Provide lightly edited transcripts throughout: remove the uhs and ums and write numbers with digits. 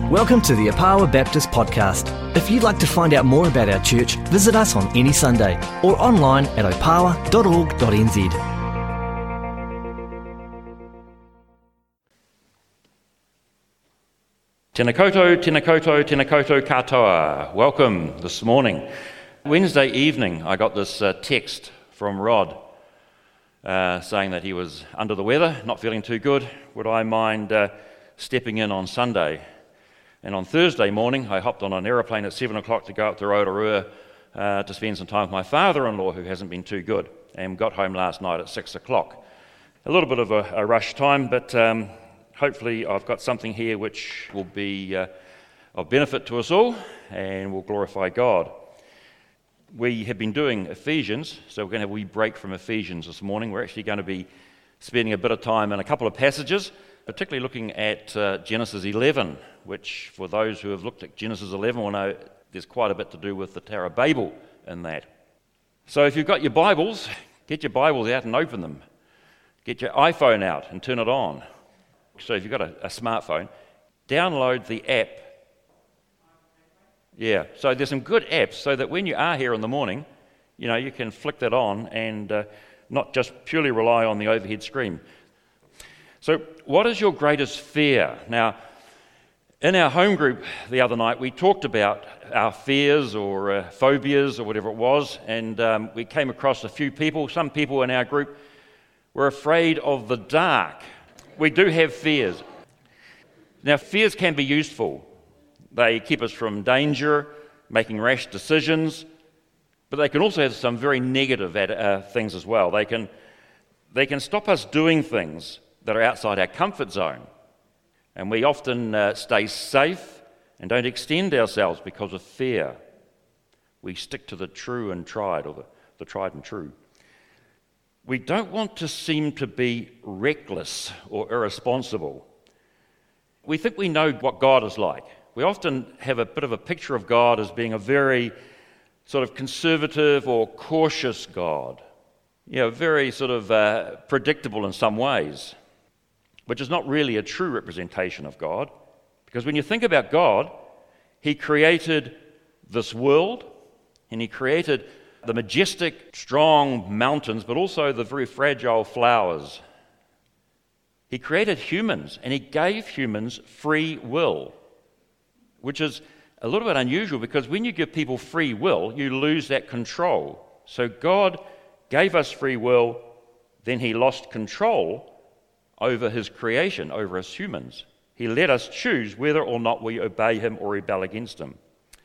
Welcome to the Apawa Baptist Podcast. If you'd like to find out more about our church, visit us on any Sunday or online at opawa.org.nz. Tēnā koutou, tēnā koutou, tēnā koutou katoa. Welcome this morning. Wednesday evening I got this text from Rod saying that he was under the weather, not feeling too good. Would I mind stepping in on Sunday? And on Thursday morning I hopped on an aeroplane at 7 o'clock to go up to Rotorua to spend some time with my father-in-law, who hasn't been too good, and got home last night at 6 o'clock. A little bit of a rush time, but hopefully I've got something here which will be of benefit to us all and will glorify God. We have been doing Ephesians, so we're going to have a wee break from Ephesians this morning. We're actually going to be spending a bit of time in a couple of passages, particularly looking at Genesis 11, which for those who have looked at Genesis 11 will know there's quite a bit to do with the Tower of Babel in that. So if you've got your Bibles, get your Bibles out and open them. Get your iPhone out and turn it on. So if you've got a smartphone, download the app. Yeah, so there's some good apps so that when you are here in the morning, you can flick that on and not just purely rely on the overhead screen. So what is your greatest fear? Now, in our home group the other night, we talked about our fears or phobias or whatever it was, and we came across a few people. Some people in our group were afraid of the dark. We do have fears. Now, fears can be useful. They keep us from danger, making rash decisions, but they can also have some very negative things as well. They can stop us doing things that are outside our comfort zone, and we often stay safe and don't extend ourselves because of fear. We stick to the true and tried, or the tried and true. We don't want to seem to be reckless or irresponsible. We think we know what God is like. We often have a bit of a picture of God as being a very sort of conservative or cautious God. Very sort of predictable in some ways, which is not really a true representation of God. Because when you think about God, He created this world, and He created the majestic, strong mountains, but also the very fragile flowers. He created humans, and He gave humans free will, which is a little bit unusual because when you give people free will, you lose that control. So God gave us free will, then He lost control over His creation, over us humans. He let us choose whether or not we obey Him or rebel against Him.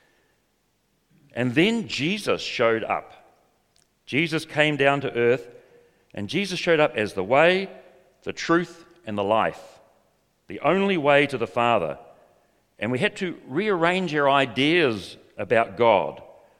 And then Jesus showed up. Jesus came down to earth, and Jesus showed up as the way, the truth, and the life, the only way to the Father. And we had to rearrange our ideas about God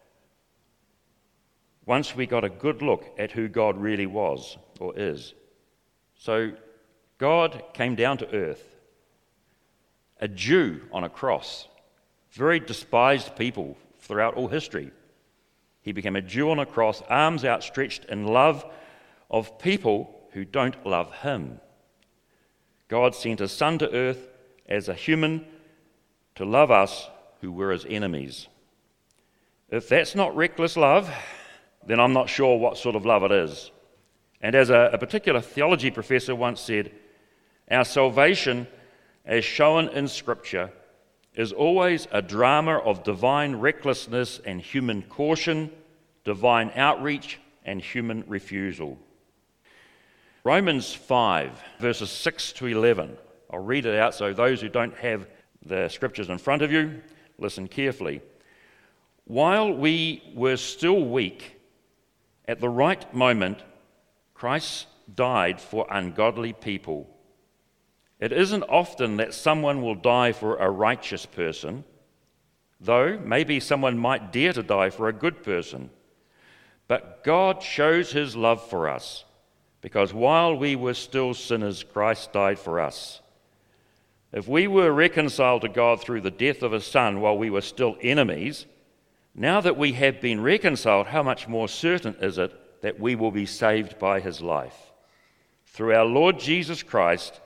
once we got a good look at who God really was or is. So God came down to earth, a Jew on a cross, very despised people throughout all history. He became a Jew on a cross, arms outstretched in love of people who don't love Him. God sent His Son to earth as a human to love us who were His enemies. If that's not reckless love, then I'm not sure what sort of love it is. And as a particular theology professor once said, our salvation, as shown in Scripture, is always a drama of divine recklessness and human caution, divine outreach and human refusal. Romans 5, verses 6 to 11. I'll read it out so those who don't have the Scriptures in front of you, listen carefully. While we were still weak, at the right moment, Christ died for ungodly people. It isn't often that someone will die for a righteous person, though maybe someone might dare to die for a good person. But God shows His love for us, because while we were still sinners, Christ died for us. If we were reconciled to God through the death of His Son while we were still enemies, now that we have been reconciled, how much more certain is it that we will be saved by His life? Through our Lord Jesus Christ,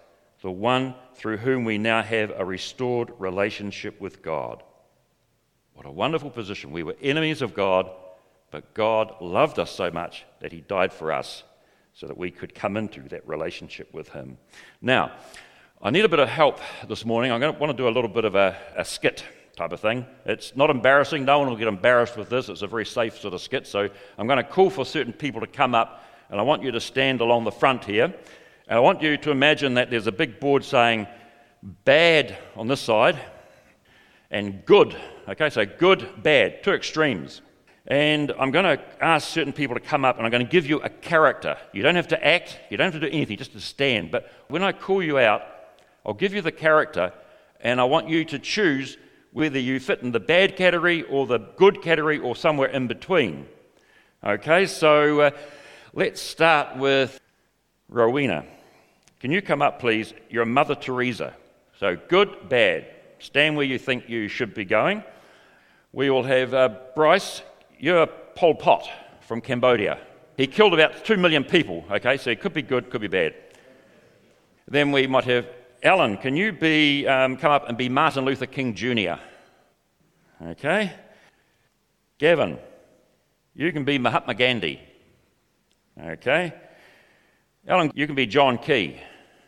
the one through whom we now have a restored relationship with God. What a wonderful position. We were enemies of God, but God loved us so much that he died for us so that we could come into that relationship with him. Now, I need a bit of help this morning. I'm going to want to do a little bit of a skit type of thing. It's not embarrassing. No one will get embarrassed with this. It's a very safe sort of skit. So I'm going to call for certain people to come up, and I want you to stand along the front here. And I want you to imagine that there's a big board saying bad on this side and good. Okay, so good, bad, two extremes. And I'm going to ask certain people to come up, and I'm going to give you a character. You don't have to act, you don't have to do anything, just to stand. But when I call you out, I'll give you the character, and I want you to choose whether you fit in the bad category or the good category or somewhere in between. Okay, so let's start with Rowena. Can you come up, please? You're Mother Teresa. So good, bad. Stand where you think you should be going. We will have Bryce. You're Pol Pot from Cambodia. He killed about 2 million people, okay, so it could be good, could be bad. Then we might have Alan. Can you come up and be Martin Luther King Jr.? Okay. Gavin, you can be Mahatma Gandhi. Okay. Alan, you can be John Key.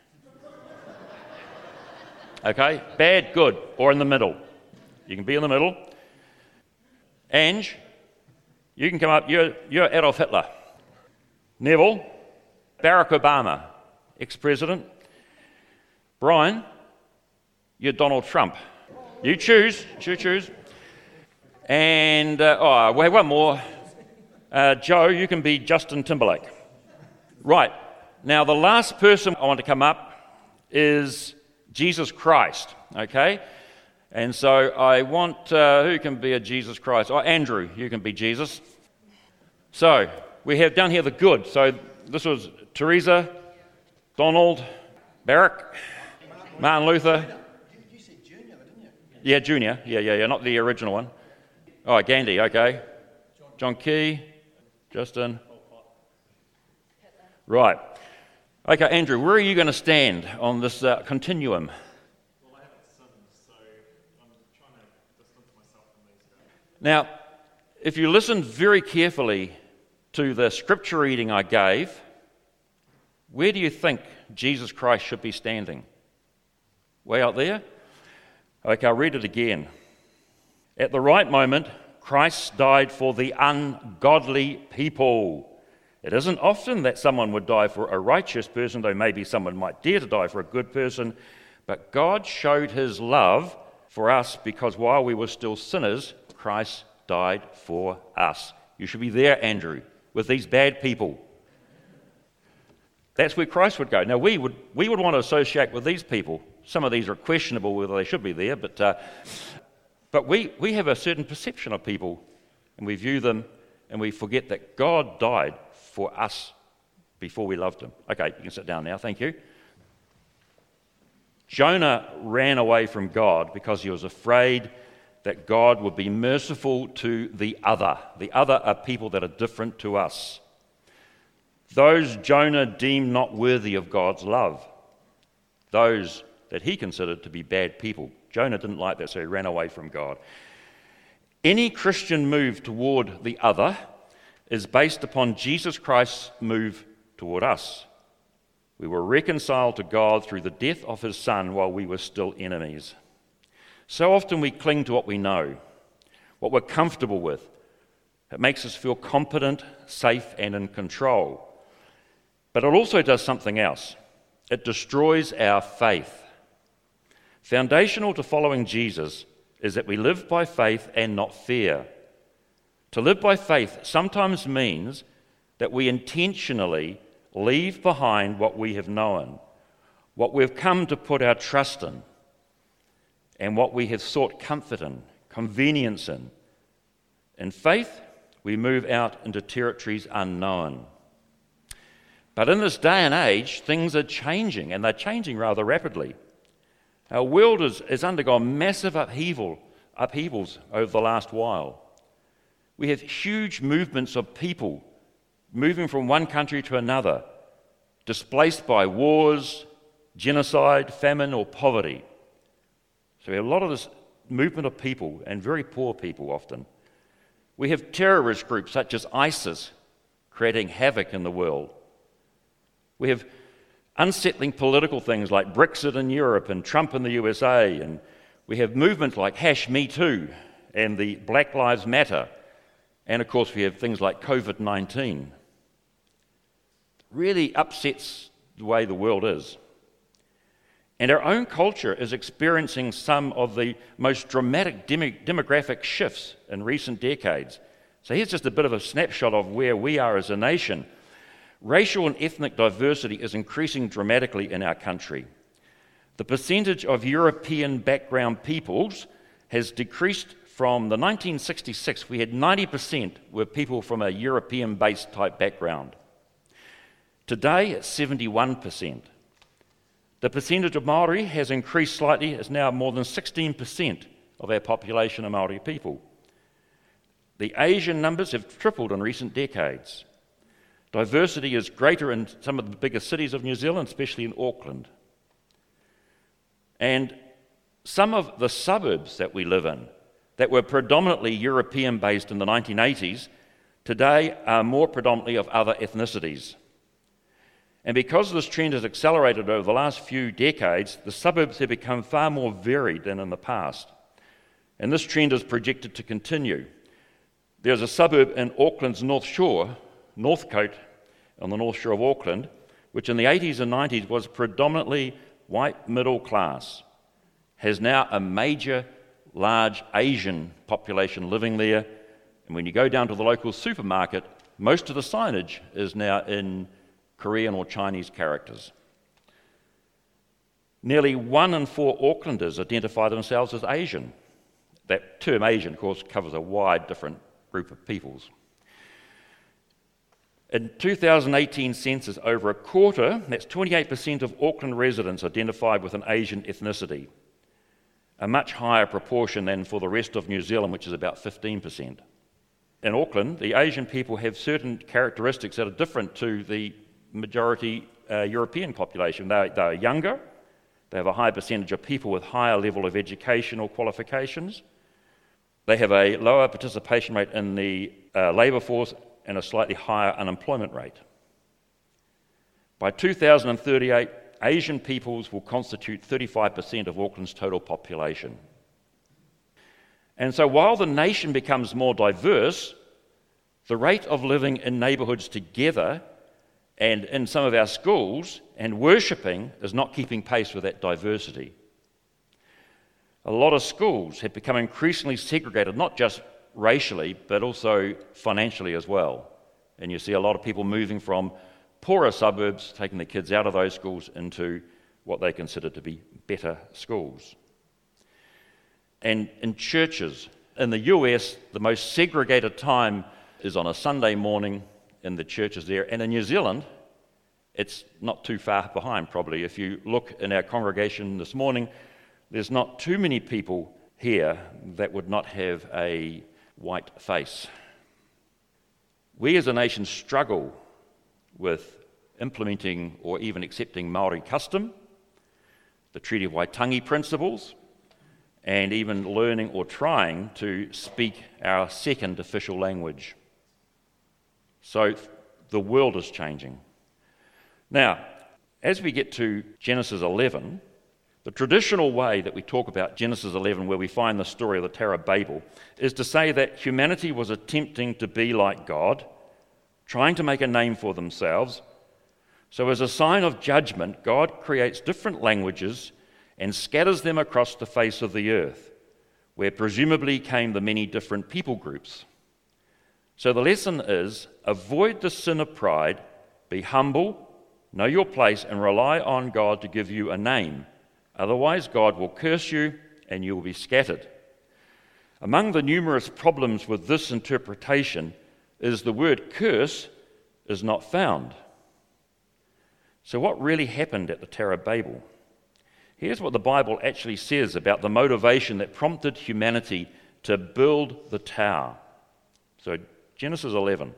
Okay, bad, good, or in the middle. You can be in the middle. Ange, you can come up, you're Adolf Hitler. Neville, Barack Obama, ex-president. Brian, you're Donald Trump. You choose. And, we have one more. Joe, you can be Justin Timberlake. Right, now the last person I want to come up is Jesus Christ, okay? And so I want, who can be a Jesus Christ? Oh, Andrew, you can be Jesus. So we have down here the good. So this was Teresa, Donald, Barack, Martin Luther. You said Junior, didn't you? Yeah, Junior. Yeah, not the original one. Oh, Gandhi, okay. John Key, Justin. Right. Okay, Andrew, where are you going to stand on this continuum? Now, if you listen very carefully to the scripture reading I gave, where do you think Jesus Christ should be standing? Way out there? Okay, I'll read it again. At the right moment, Christ died for the ungodly people. It isn't often that someone would die for a righteous person, though maybe someone might dare to die for a good person, but God showed his love for us because while we were still sinners, Christ died for us. You should be there, Andrew, with these bad people. That's where Christ would go. Now, we would want to associate with these people. Some of these are questionable whether they should be there, but we have a certain perception of people, and we view them, and we forget that God died for us before we loved him. Okay, you can sit down now. Thank you. Jonah ran away from God because he was afraid that God would be merciful to the other. The other are people that are different to us. Those Jonah deemed not worthy of God's love. Those that he considered to be bad people. Jonah didn't like that, so he ran away from God. Any Christian move toward the other is based upon Jesus Christ's move toward us. We were reconciled to God through the death of his Son while we were still enemies. So often we cling to what we know, what we're comfortable with. It makes us feel competent, safe, and in control. But it also does something else. It destroys our faith. Foundational to following Jesus is that we live by faith and not fear. To live by faith sometimes means that we intentionally leave behind what we have known, what we've come to put our trust in, and what we have sought comfort in, convenience in. In faith, we move out into territories unknown. But in this day and age, things are changing, and they're changing rather rapidly. Our world has undergone massive upheavals over the last while. We have huge movements of people moving from one country to another, displaced by wars, genocide, famine, or poverty. So we have a lot of this movement of people, and very poor people often. We have terrorist groups such as ISIS creating havoc in the world. We have unsettling political things like Brexit in Europe and Trump in the USA, and we have movements like #MeToo and the Black Lives Matter, and of course we have things like COVID-19. Really upsets the way the world is. And our own culture is experiencing some of the most dramatic demographic shifts in recent decades. So here's just a bit of a snapshot of where we are as a nation. Racial and ethnic diversity is increasing dramatically in our country. The percentage of European background peoples has decreased from the 1966, we had 90% were people from a European-based type background. Today, it's 71%. The percentage of Maori has increased slightly. It's now more than 16% of our population are Maori people. The Asian numbers have tripled in recent decades. Diversity is greater in some of the bigger cities of New Zealand, especially in Auckland. And some of the suburbs that we live in, that were predominantly European-based in the 1980s, today are more predominantly of other ethnicities. And because this trend has accelerated over the last few decades, the suburbs have become far more varied than in the past. And this trend is projected to continue. There's a suburb in Auckland's North Shore, Northcote, on the North Shore of Auckland, which in the 80s and 90s was predominantly white middle class, has now a major, large Asian population living there. And when you go down to the local supermarket, most of the signage is now in Korean or Chinese characters. Nearly 1 in 4 Aucklanders identify themselves as Asian. That term Asian, of course, covers a wide different group of peoples. In 2018 census, over a quarter, that's 28% of Auckland residents identified with an Asian ethnicity, a much higher proportion than for the rest of New Zealand, which is about 15%. In Auckland, the Asian people have certain characteristics that are different to the majority European population. They are younger, they have a high percentage of people with higher level of educational qualifications, they have a lower participation rate in the labour force and a slightly higher unemployment rate. By 2038, Asian peoples will constitute 35% of Auckland's total population. And so while the nation becomes more diverse, the rate of living in neighbourhoods together and in some of our schools and worshipping is not keeping pace with that diversity. A lot of schools have become increasingly segregated, not just racially, but also financially as well. And you see a lot of people moving from poorer suburbs, taking their kids out of those schools into what they consider to be better schools. And in churches, in the US, the most segregated time is on a Sunday morning in the churches there. And in New Zealand, it's not too far behind probably. If you look in our congregation this morning, there's not too many people here that would not have a white face. We as a nation struggle with implementing or even accepting Māori custom, the Treaty of Waitangi principles, and even learning or trying to speak our second official language. So the world is changing. Now, as we get to Genesis 11, the traditional way that we talk about Genesis 11, where we find the story of the Tower of Babel, is to say that humanity was attempting to be like God, trying to make a name for themselves. So as a sign of judgment, God creates different languages and scatters them across the face of the earth, where presumably came the many different people groups. So the lesson is, avoid the sin of pride, be humble, know your place, and rely on God to give you a name. Otherwise, God will curse you and you will be scattered. Among the numerous problems with this interpretation is the word curse is not found. So what really happened at the Tower of Babel? Here's what the Bible actually says about the motivation that prompted humanity to build the tower. So Genesis 11.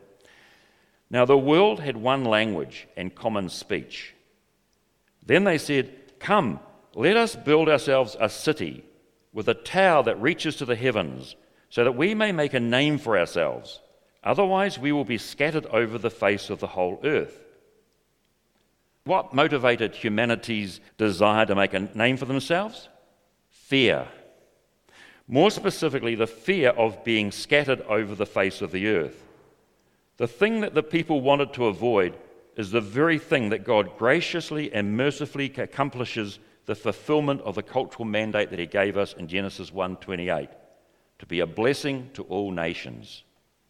Now the world had one language and common speech. Then they said, "Come, let us build ourselves a city with a tower that reaches to the heavens, so that we may make a name for ourselves. Otherwise we will be scattered over the face of the whole earth." What motivated humanity's desire to make a name for themselves? Fear. More specifically, the fear of being scattered over the face of the earth. The thing that the people wanted to avoid is the very thing that God graciously and mercifully accomplishes the fulfillment of the cultural mandate that he gave us in Genesis 1:28, to be a blessing to all nations.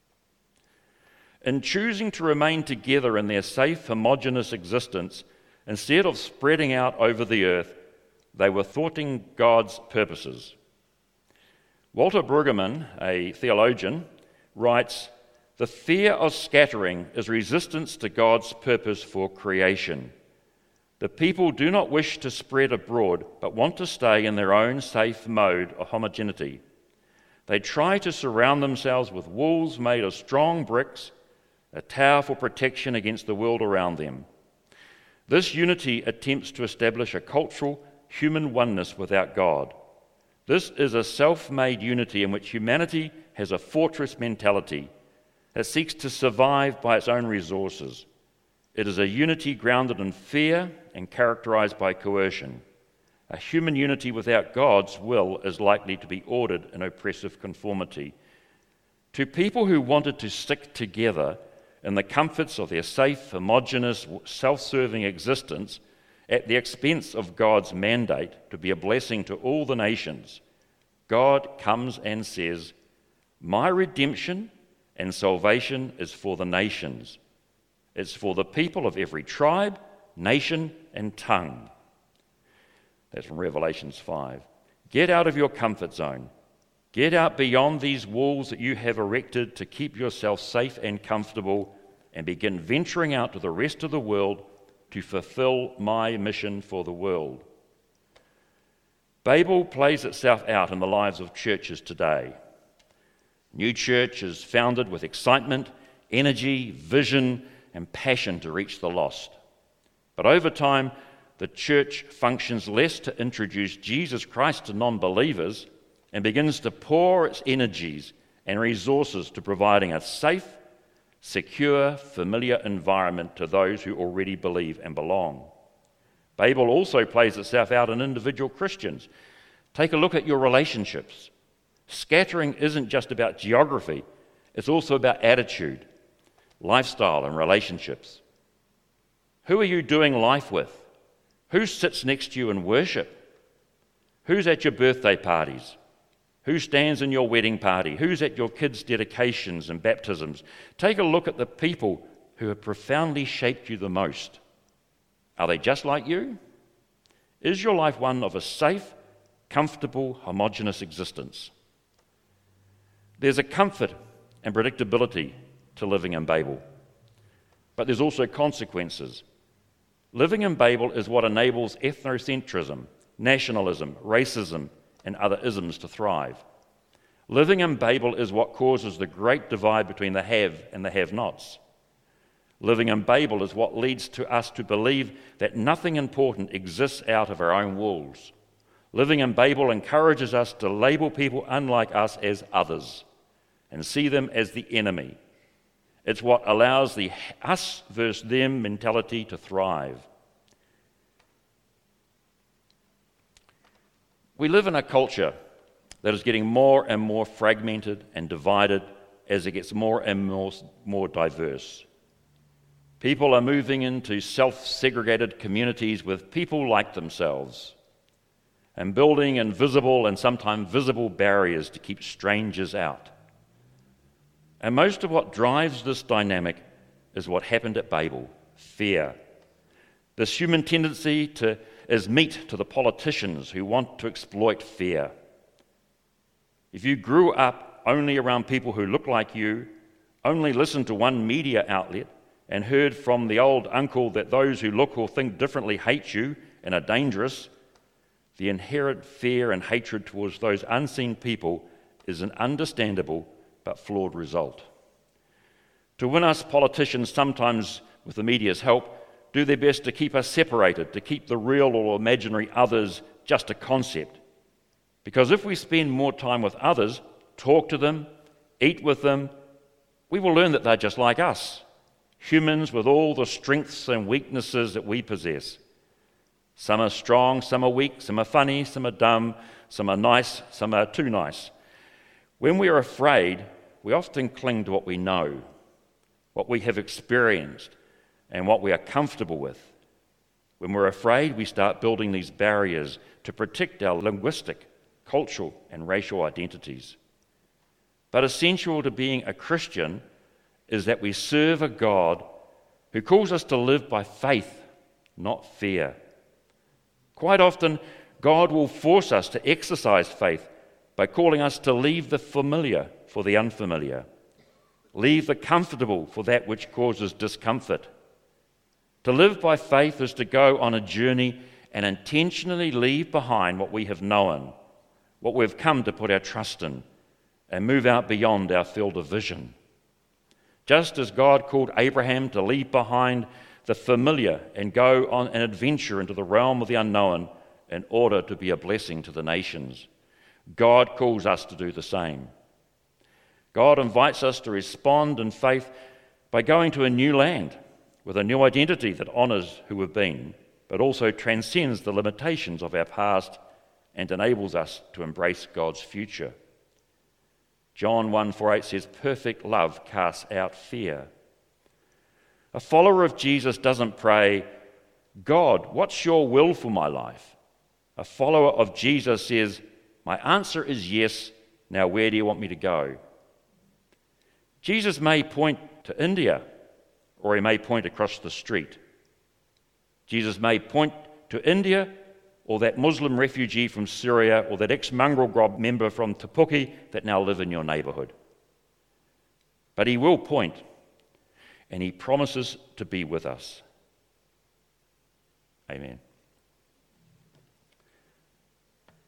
In choosing to remain together in their safe, homogeneous existence, instead of spreading out over the earth, they were thwarting God's purposes. Walter Brueggemann, a theologian, writes, "The fear of scattering is resistance to God's purpose for creation. The people do not wish to spread abroad, but want to stay in their own safe mode of homogeneity. They try to surround themselves with walls made of strong bricks, a tower for protection against the world around them. This unity attempts to establish a cultural, human oneness without God. This is a self-made unity in which humanity has a fortress mentality that seeks to survive by its own resources. It is a unity grounded in fear and characterized by coercion. A human unity without God's will is likely to be ordered in oppressive conformity. To people who wanted to stick together in the comforts of their safe, homogeneous, self-serving existence at the expense of God's mandate to be a blessing to all the nations, God comes and says, 'My redemption and salvation is for the nations. It's for the people of every tribe, nation, and tongue.'" That's from Revelations 5. Get out of your comfort zone. Get out beyond these walls that you have erected to keep yourself safe and comfortable, and begin venturing out to the rest of the world to fulfill my mission for the world. Babel plays itself out in the lives of churches today. New church is founded with excitement, energy, vision, and passion to reach the lost. But over time, the church functions less to introduce Jesus Christ to non-believers and begins to pour its energies and resources to providing a safe, secure, familiar environment to those who already believe and belong. Babel also plays itself out in individual Christians. Take a look at your relationships. Scattering isn't just about geography, it's also about attitude, lifestyle, and relationships. Who are you doing life with? Who sits next to you in worship? Who's at your birthday parties? Who stands in your wedding party? Who's at your kids' dedications and baptisms? Take a look at the people who have profoundly shaped you the most. Are they just like you? Is your life one of a safe, comfortable, homogeneous existence? There's a comfort and predictability to living in Babel, but there's also consequences. Living in Babel is what enables ethnocentrism, nationalism, racism, and other isms to thrive. Living in Babel is what causes the great divide between the have and the have-nots. Living in Babel is what leads to us to believe that nothing important exists out of our own walls. Living in Babel encourages us to label people unlike us as others and see them as the enemy. It's what allows the us versus them mentality to thrive. We live in a culture that is getting more and more fragmented and divided as it gets more and more diverse. People are moving into self-segregated communities with people like themselves and building invisible and sometimes visible barriers to keep strangers out. And most of what drives this dynamic is what happened at Babel, fear. This human tendency is meat to the politicians who want to exploit fear. If you grew up only around people who look like you, only listened to one media outlet, and heard from the old uncle that those who look or think differently hate you and are dangerous, the inherent fear and hatred towards those unseen people is an understandable but flawed result. To win us politicians, sometimes with the media's help, do their best to keep us separated, to keep the real or imaginary others just a concept. Because if we spend more time with others, talk to them, eat with them, we will learn that they're just like us, humans with all the strengths and weaknesses that we possess. Some are strong, some are weak, some are funny, some are dumb, some are nice, some are too nice. When we are afraid, we often cling to what we know, what we have experienced, and what we are comfortable with. When we're afraid, we start building these barriers to protect our linguistic, cultural, and racial identities. But essential to being a Christian is that we serve a God who calls us to live by faith, not fear. Quite often, God will force us to exercise faith by calling us to leave the familiar for the unfamiliar, leave the comfortable for that which causes discomfort. To live by faith is to go on a journey and intentionally leave behind what we have known, what we've come to put our trust in, and move out beyond our field of vision. Just as God called Abraham to leave behind the familiar and go on an adventure into the realm of the unknown in order to be a blessing to the nations, God calls us to do the same. God invites us to respond in faith by going to a new land with a new identity that honours who we've been, but also transcends the limitations of our past and enables us to embrace God's future. John 1:4-8 says, "Perfect love casts out fear." A follower of Jesus doesn't pray, "God, what's your will for my life?" A follower of Jesus says, "My answer is yes, now where do you want me to go?" Jesus may point to India, or he may point across the street. Jesus may point to India, or that Muslim refugee from Syria, or that ex-mongrel mob member from Te Puke that now live in your neighbourhood. But he will point, and he promises to be with us. Amen.